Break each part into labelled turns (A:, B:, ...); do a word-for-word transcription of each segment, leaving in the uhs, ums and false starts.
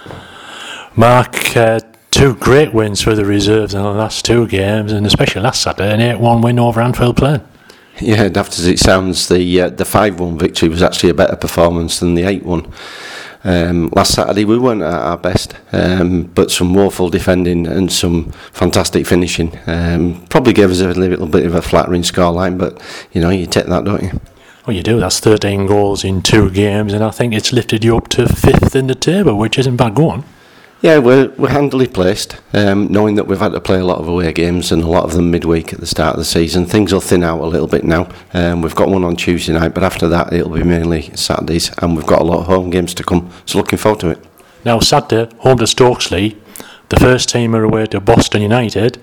A: Mark, uh, two great wins for the reserves in the last two games, and especially last Saturday, an eight one win over Anfield Plain.
B: Yeah, daft as it sounds, the uh, the five one victory was actually a better performance than the eight one. Um, last Saturday we weren't at our best, um, but some woeful defending and some fantastic finishing um, probably gave us a little bit of a flattering scoreline, but you know, you take that, don't you?
A: Well, you do. That's thirteen goals in two games, and I think it's lifted you up to fifth in the table, which isn't bad going.
B: Yeah, we're we're handily placed, um, knowing that we've had to play a lot of away games and a lot of them midweek at the start of the season. Things will thin out a little bit now. Um, we've got one on Tuesday night, but after that it'll be mainly Saturdays, and we've got a lot of home games to come, so looking forward to it.
A: Now, Saturday, home to Stokesley, the first team are away to Boston United.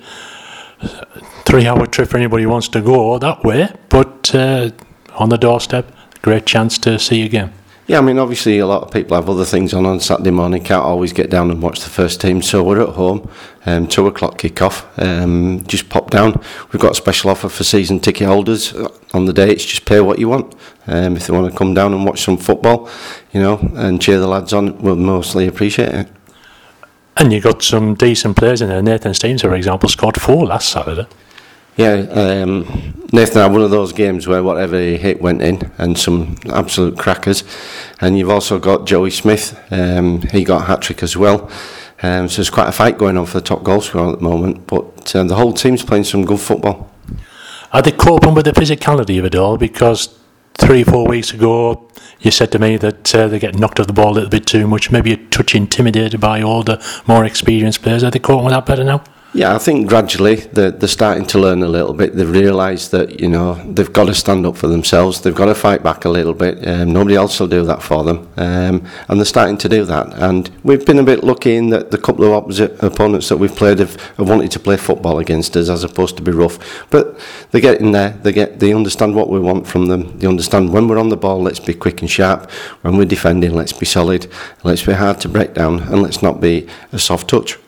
A: Three-hour trip for anybody who wants to go that way, but uh, on the doorstep, great chance to see you again.
B: Yeah, I mean, obviously a lot of people have other things on on Saturday morning, can't always get down and watch the first team, so we're at home, um, two o'clock kick-off, um, just pop down. We've got a special offer for season ticket holders on the day. It's just pay what you want. Um, if they want to come down and watch some football, you know, and cheer the lads on, we'll mostly appreciate it.
A: And you got some decent players in there. Nathan Steams, for example, scored four last Saturday.
B: Yeah, um, Nathan had one of those games where whatever he hit went in, and some absolute crackers. And you've also got Joey Smith, um, he got a hat-trick as well. Um, so there's quite a fight going on for the top goal scorer at the moment, but uh, the whole team's playing some good football.
A: Are they coping with the physicality of it all? Because three, four weeks ago, you said to me that uh, they get knocked off the ball a little bit too much, maybe a touch intimidated by all the more experienced players. Are they coping with that better now?
B: Yeah, I think gradually they're, they're starting to learn a little bit. They've realised that, you know, they've got to stand up for themselves. They've got to fight back a little bit. Um, nobody else will do that for them. Um, and they're starting to do that. And we've been a bit lucky in that the couple of opposite opponents that we've played have, have wanted to play football against us as opposed to be rough. But they get in there. They get. They understand what we want from them. They understand when we're on the ball, let's be quick and sharp. When we're defending, let's be solid. Let's be hard to break down. And let's not be a soft touch.